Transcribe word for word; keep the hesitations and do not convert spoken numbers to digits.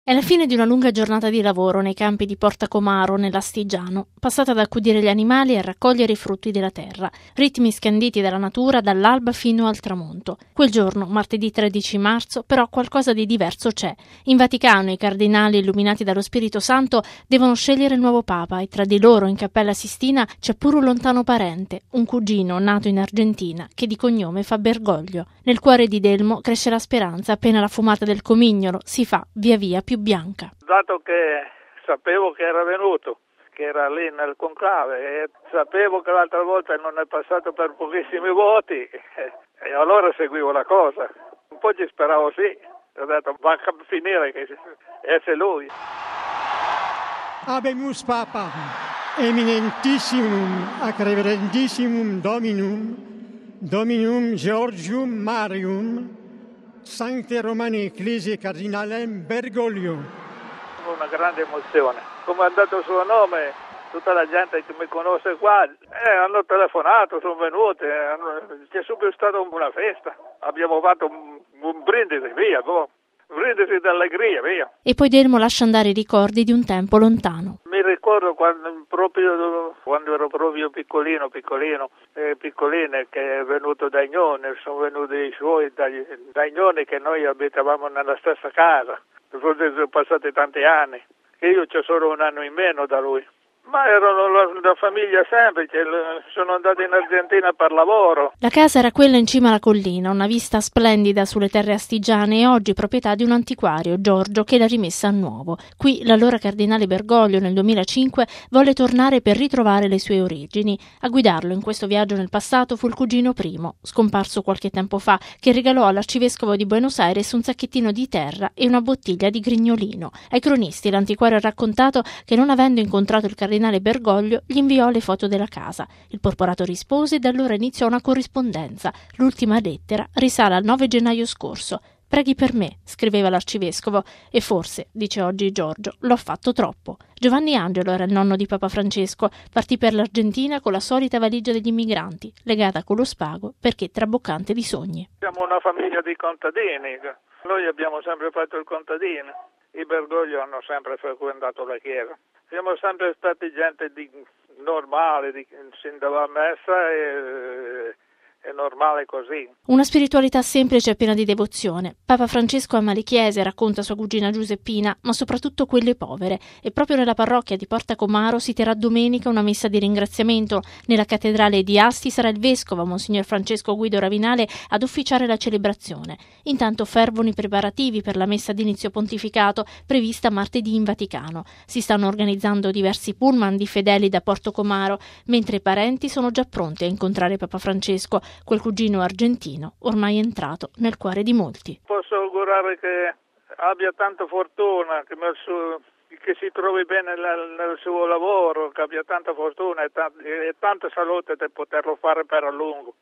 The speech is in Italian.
È la fine di una lunga giornata di lavoro nei campi di Porta Comaro, nell'Astigiano, passata ad accudire gli animali e a raccogliere i frutti della terra, ritmi scanditi dalla natura dall'alba fino al tramonto. Quel giorno, martedì tredici marzo, però qualcosa di diverso c'è. In Vaticano i cardinali illuminati dallo Spirito Santo devono scegliere il nuovo Papa e tra di loro in Cappella Sistina c'è pure un lontano parente, un cugino nato in Argentina che di cognome fa Bergoglio. Nel cuore di Delmo cresce la speranza appena la fumata del comignolo si fa via via più bianca. Dato che sapevo che era venuto, che era lì nel conclave e sapevo che l'altra volta non è passato per pochissimi voti e allora seguivo la cosa. Un po' ci speravo sì, ho detto va a finire che esse lui. Habemus Papa, eminentissimum ac reverendissimum Dominum, Dominum Georgium Marium, Sancte Romane Ecclesiae Cardinalem Bergoglio. Una grande emozione. Come è andato il suo nome, tutta la gente che mi conosce qua eh, hanno telefonato, sono venuti, hanno... c'è subito stata una festa. Abbiamo fatto un, un brindisi, via, boh. brindisi d'allegria, via. E poi Delmo lascia andare i ricordi di un tempo lontano. Mi ricordo quando, proprio quando ero proprio piccolino, piccolino, eh, piccoline, che è venuto da Ignone, sono venuti i suoi da, da Ignone che noi abitavamo nella stessa casa. Sono passati tanti anni, e io c'ho solo un anno in meno da lui. Ma erano la, la famiglia semplice, sono andato in Argentina per lavoro. La casa era quella in cima alla collina, una vista splendida sulle terre astigiane e oggi proprietà di un antiquario, Giorgio, che l'ha rimessa a nuovo. Qui l'allora cardinale Bergoglio nel duemilacinque volle tornare per ritrovare le sue origini. A guidarlo in questo viaggio nel passato fu il cugino primo, scomparso qualche tempo fa, che regalò all'arcivescovo di Buenos Aires un sacchettino di terra e una bottiglia di grignolino. Ai cronisti l'antiquario ha raccontato che non avendo incontrato il cardinale cardinale Bergoglio gli inviò le foto della casa. Il porporato rispose e da allora iniziò una corrispondenza. L'ultima lettera risale al nove gennaio scorso. «Preghi per me», scriveva l'arcivescovo, e forse, dice oggi Giorgio, l'ho fatto troppo. Giovanni Angelo era il nonno di Papa Francesco, partì per l'Argentina con la solita valigia degli immigranti, legata con lo spago perché traboccante di sogni. Siamo una famiglia di contadini, noi abbiamo sempre fatto il contadino, i Bergoglio hanno sempre frequentato la chiesa. Siamo sempre stati gente di normale, di, si andava a messa e è normale così. Una spiritualità semplice e piena di devozione. Papa Francesco ama le chiese, racconta sua cugina Giuseppina, ma soprattutto quelle povere. E proprio nella parrocchia di Porta Comaro si terrà domenica una messa di ringraziamento. Nella cattedrale di Asti sarà il vescovo, Monsignor Francesco Guido Ravinale, ad ufficiare la celebrazione. Intanto fervono i preparativi per la messa d'inizio pontificato, prevista martedì in Vaticano. Si stanno organizzando diversi pullman di fedeli da Porto Comaro, mentre i parenti sono già pronti a incontrare Papa Francesco, quel cugino argentino ormai entrato nel cuore di molti. Posso augurare che abbia tanta fortuna, che, nel suo, che si trovi bene nel, nel suo lavoro, che abbia tanta fortuna e, ta- e tanta salute per poterlo fare per a lungo.